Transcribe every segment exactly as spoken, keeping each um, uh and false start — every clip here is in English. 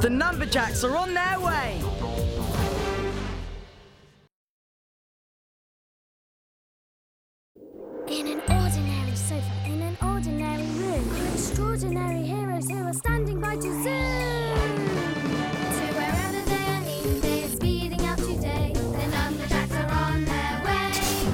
The Numberjacks are on their way! In an ordinary sofa, in an ordinary room, are extraordinary heroes who are standing by to zoom to wherever they are needed. They are speeding up today. The Numberjacks are on their way.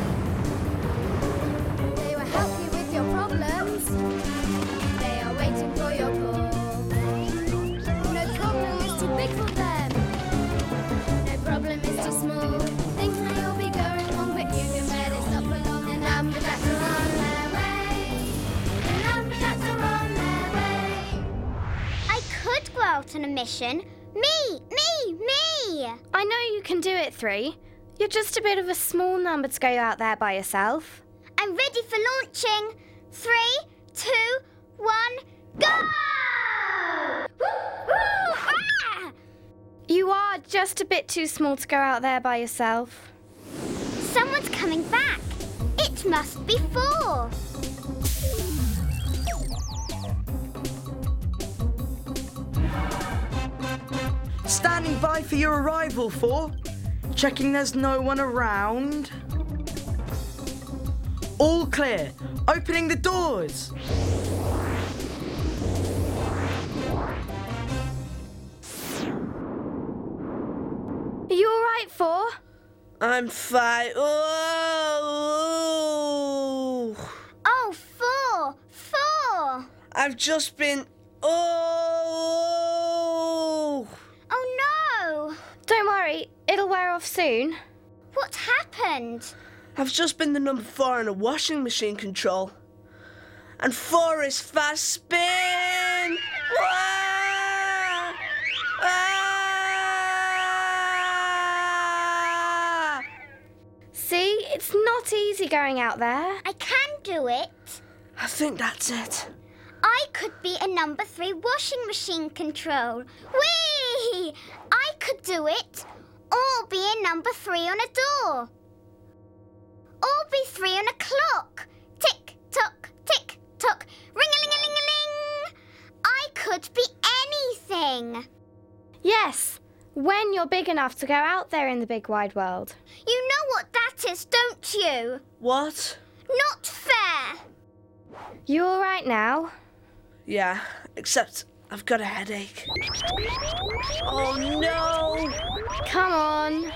They will help you with your problems. They are waiting for your call. No problem is too big for them. No problem is too small. Things may all be going wrong, but you can bet it's not for long. The Numberjacks are on their way. The Numberjacks are on their way. I could go out on a mission. Me, me, me! I know you can do it, Three. You're just a bit of a small number to go out there by yourself. I'm ready for launching. Three, two, one, go! Woo-hoo! Ah! You are just a bit too small to go out there by yourself. Someone's coming back. It must be four. Standing by for your arrival, Four. Checking there's no one around. All clear. Opening the doors. Are you all right, Four? I'm fine. Oh, Oh, four, four. I've just been. Oh, Oh no! Don't worry, it'll wear off soon. What happened? I've just been the number four in a washing machine control. And four is fast spin. Wah! Ah! See, it's not easy going out there. I can do it. I think that's it. I could be a number three washing machine control. Whee! I could do it. Or be a number three on a door. Or be three on a clock. Tick, tock, tick, tock. Ring-a-ling-a-ling-a-ling. I could be anything. Yes, when you're big enough to go out there in the big wide world. You know what that is, don't you? What? Not fair. You all right now? Yeah, except I've got a headache. Oh no! Come on.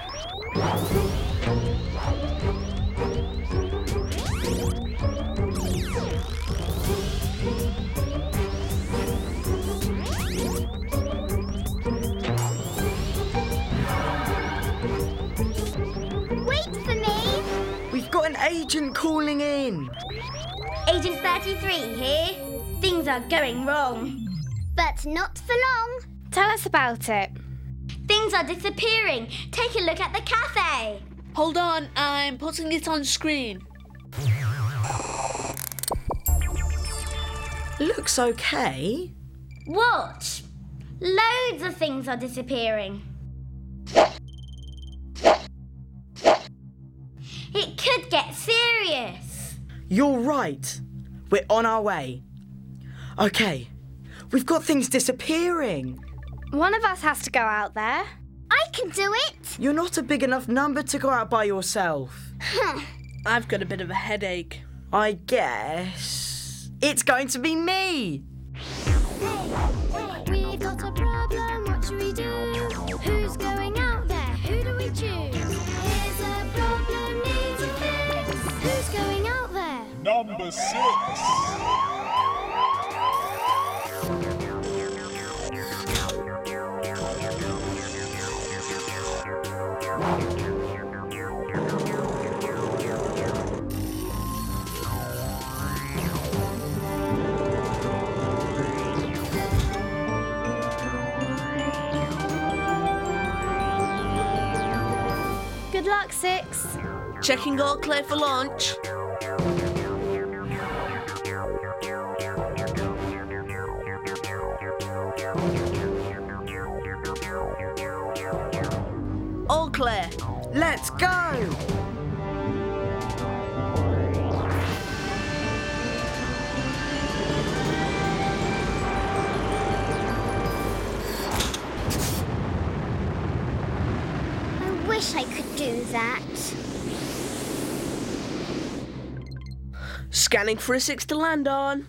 Wait for me. We've got an agent calling in. Agent thirty-three here. Things are going wrong. But not for long. Tell us about it. Things are disappearing. Take a look at the cafe. Hold on, I'm putting it on screen. Looks okay. Watch. Loads of things are disappearing. It could get serious. You're right. We're on our way. Okay, we've got things disappearing. One of us has to go out there. I can do it. You're not a big enough number to go out by yourself. I've got a bit of a headache. I guess it's going to be me. We've got a problem, what should we do? Who's going out there? Who do we choose? Here's a problem, needs a fix. Who's going out there? Number six. Good luck, Six. Checking all clear for launch. All clear. Let's go. wish I could do that. Scanning for a six to land on.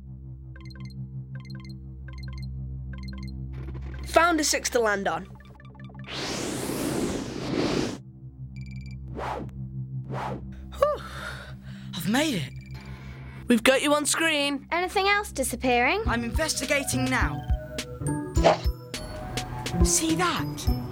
Found a six to land on. Whew. I've made it. We've got you on screen. Anything else disappearing? I'm investigating now. See that?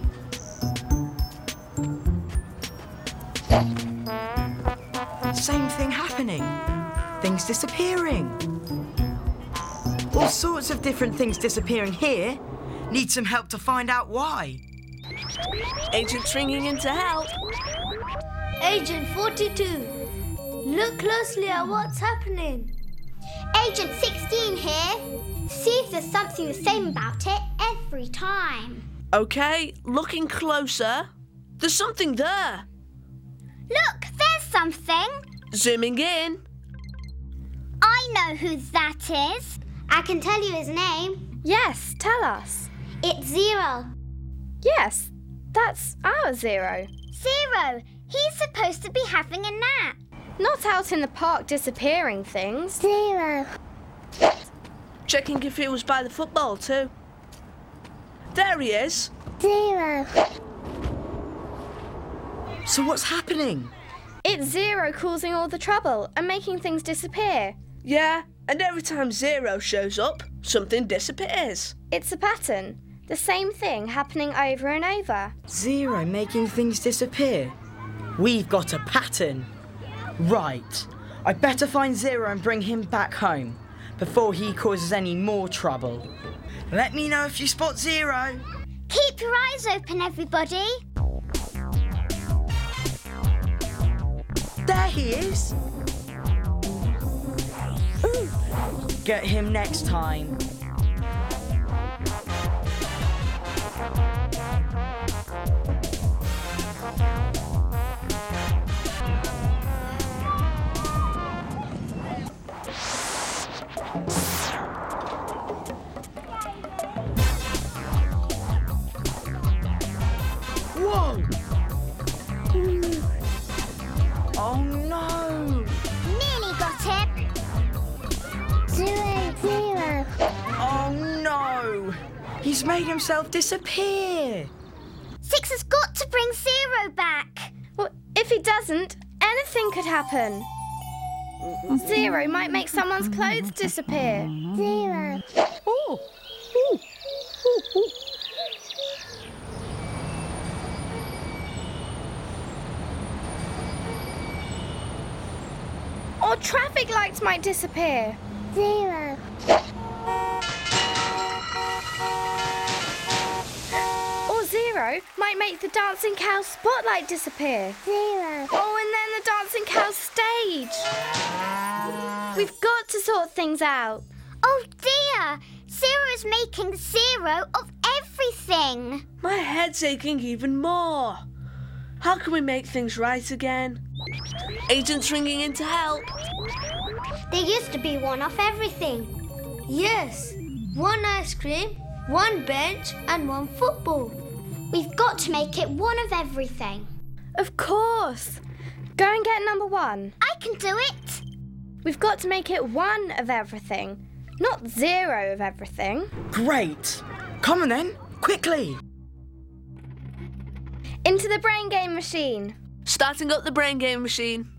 Same thing happening. Things disappearing. All sorts of different things disappearing here. Need some help to find out why. Agent's ringing in to help. Agent forty-two, look closely at what's happening. Agent sixteen here. See if there's something the same about it every time. Okay, looking closer. There's something there. Look, there's something. Zooming in. I know who that is. I can tell you his name. Yes, tell us. It's Zero. Yes, that's our Zero. Zero. He's supposed to be having a nap. Not out in the park disappearing things. Zero. Checking if he was by the football too. There he is. Zero. So what's happening? It's Zero causing all the trouble and making things disappear. Yeah, and every time Zero shows up, something disappears. It's a pattern. The same thing happening over and over. Zero making things disappear. We've got a pattern. Right. I'd better find Zero and bring him back home before he causes any more trouble. Let me know if you spot Zero. Keep your eyes open, everybody. There he is. Ooh. Get him next time. Whoa! Oh no! Nearly got it. Zero, zero. Oh no! He's made himself disappear. Six has got to bring Zero back. Well, if he doesn't, anything could happen. Zero might make someone's clothes disappear. Zero. Oh! Ooh. Ooh, ooh. Or traffic lights might disappear. Zero. Or Zero might make the Dancing Cow spotlight disappear. Zero. Oh, and then the Dancing Cow stage. We've got to sort things out. Oh dear. Zero is making zero of everything. My head's aching even more. How can we make things right again? Agent's ringing in to help. There used to be one of everything. Yes, one ice cream, one bench, and one football. We've got to make it one of everything. Of course. Go and get number one. I can do it. We've got to make it one of everything, not zero of everything. Great. Come on then, quickly. Into the brain game machine. Starting up the brain game machine.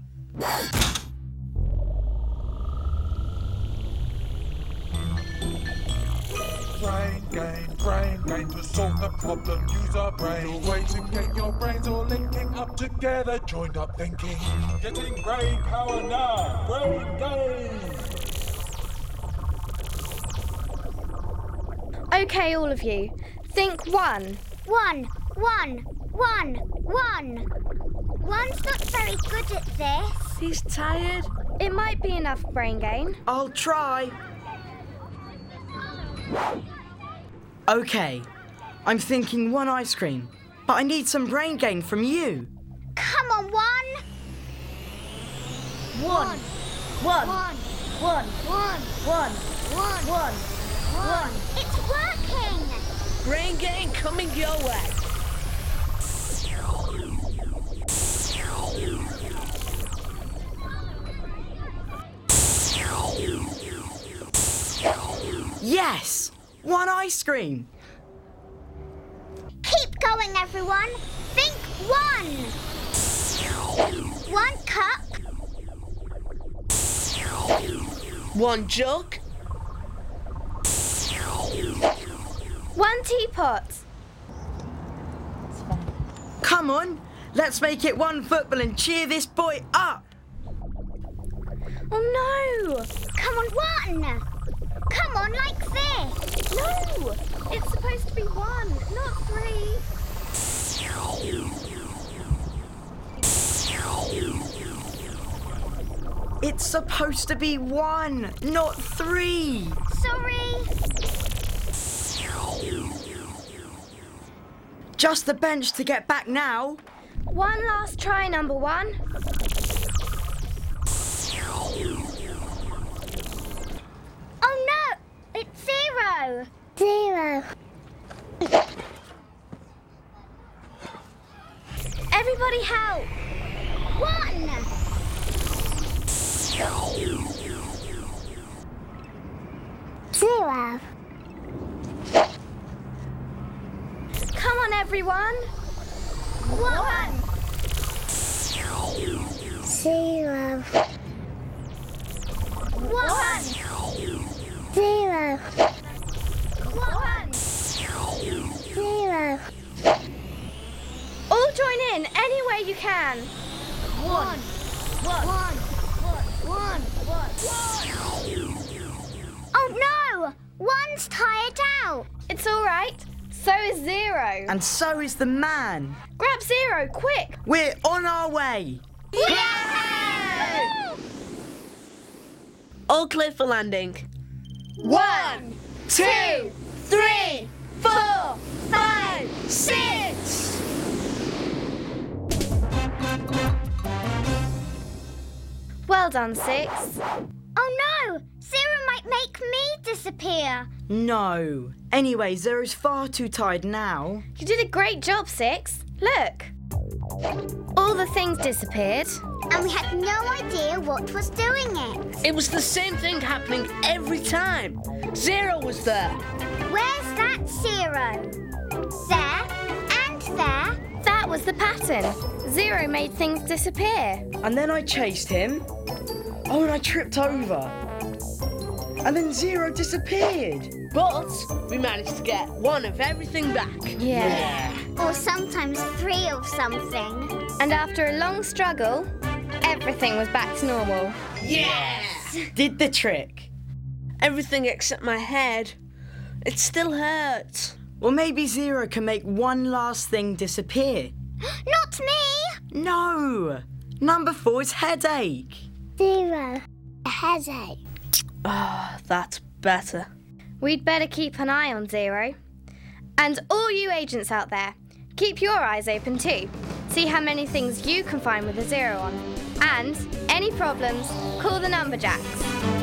Brain game, brain game, to solve the problem, use our brain. Your way to get your brains all linking up together, joined up thinking. Getting brain power now, brain game. Okay, all of you. Think one. One, one, one, one. One's not very good at this. He's tired. It might be enough brain gain. I'll try. Okay, I'm thinking one ice cream, but I need some brain gain from you. Come on, one. One, One, one, one, one, one, one, one, one. It's working. Brain game coming your way. One ice cream. Keep going, everyone. Think one. One cup. One jug. One teapot. Come on, let's make it one football and cheer this boy up. Oh no! Come on, one. Come on, like this. No! It's supposed to be one, not three. It's supposed to be one, not three. Sorry. Just the bench to get back now. One last try, number one. Oh no, it's zero. Zero. Everybody help! One. Zero. Come on, everyone! One. Zero. One. Zero. One. Zero. All join in any way you can. One. One. One. One. One. Oh no! One's tired out. It's all right. So is Zero. And so is the man. Grab Zero, quick! We're on our way. Yeah! All clear for landing. One, two, three, four, five, six. Well done, Six. Oh no! Zero might make me disappear. No. Anyway, Zero's far too tired now. You did a great job, Six. Look. All the things disappeared. And we had no idea what was doing it. It was the same thing happening every time. Zero was there. Where's that zero? There and there. That was the pattern. Zero made things disappear. And then I chased him. Oh, and I tripped over. And then Zero disappeared. But we managed to get one of everything back. Yeah. Or sometimes three of something. And after a long struggle, everything was back to normal. Yes! Did the trick. Everything except my head. It still hurts. Well, maybe Zero can make one last thing disappear. Not me! No! Number four is headache. Zero. A headache. Ah, that's better. We'd better keep an eye on Zero. And all you agents out there, keep your eyes open too. See how many things you can find with a zero on. And any problems, call the Numberjacks.